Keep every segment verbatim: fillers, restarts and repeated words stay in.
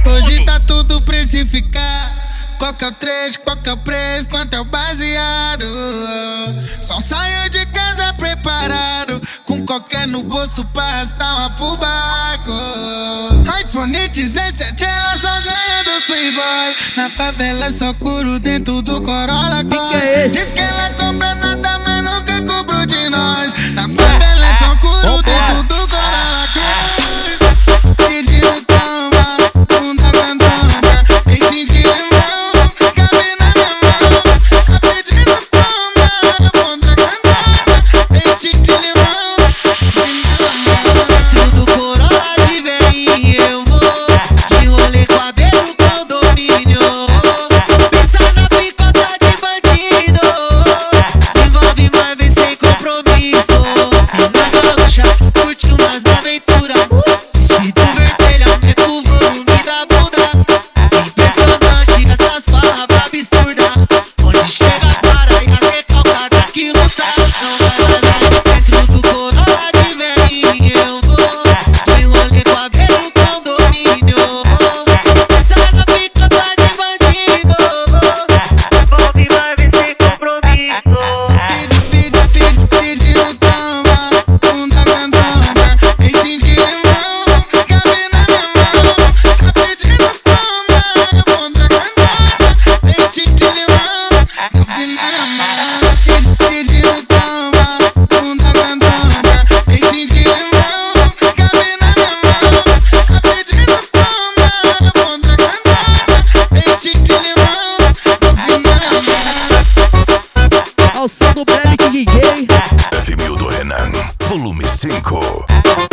Hoje tá tudo precificar. Qual que é o trecho, qual que é o preço, quanto é o baseado? Só saio de casa preparado, com qualquer no bolso pra arrastar uma pro barco. iPhone dezessete, ela só ganha do Playboy. Na favela é só couro dentro do Corolla Cross. Diz que ela compra nada, mas nunca cobrou de nós. Na favela é só couro dentro do Corolla Cross. Pedindo toma, bunda grandona, beijinho de limão, cabe na minha mão. Tá pedindo toma, bunda grandona, beijinho de limão, Dentro do Corolla de veinho eu vou de rolê com a B do condomínio. Pensa na picota de bandido, se envolve mais vez sem compromisso. E na gaúcha curte umas aventuras, vestido vermelho aumenta o volume da bunda. Impressionante essas farras absurdas, onde chega para e as recalcadas que luta. Não vai mais dentro do Corolla de veinho eu vou de rolê com a B do condomínio. Pensa na picota de bandido, se envolve mais vez sem compromisso. pedi, pedi, pedi, pedindo toma, bunda grandona, beijinho de limão, cabe na minha mão. Tá pedindo toma, bunda grandona, beijinho de limão, cabe na minha mão. Pedi, pedindo toma, bunda grandona, beijinho de limão, cabe na minha mão. Tá pedindo toma, bunda grandona, beijinho de limão, cabe na minha mão. Ao som do Black D J. F mil do Renan, volume cinco.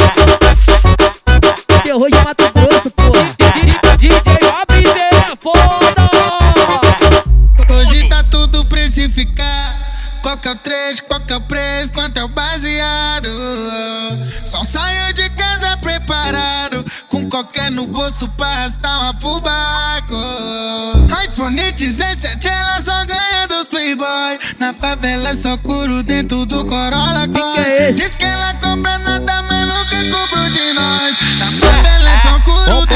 Terror de Mato Grosso, porra. D J Robinson é foda. Hoje tá tudo precificar. Qual que é o trecho, qual que é o preço, quanto é o baseado? Só saio de casa preparado, com qualquer no bolso pra arrastar uma pro barco. iPhone dezessete, ela só ganha dos Playboy. Na favela é só couro dentro do Corolla Cross. Que é esse? Diz que ela compra nada, mas nunca cobrou de nós. Na favela é só couro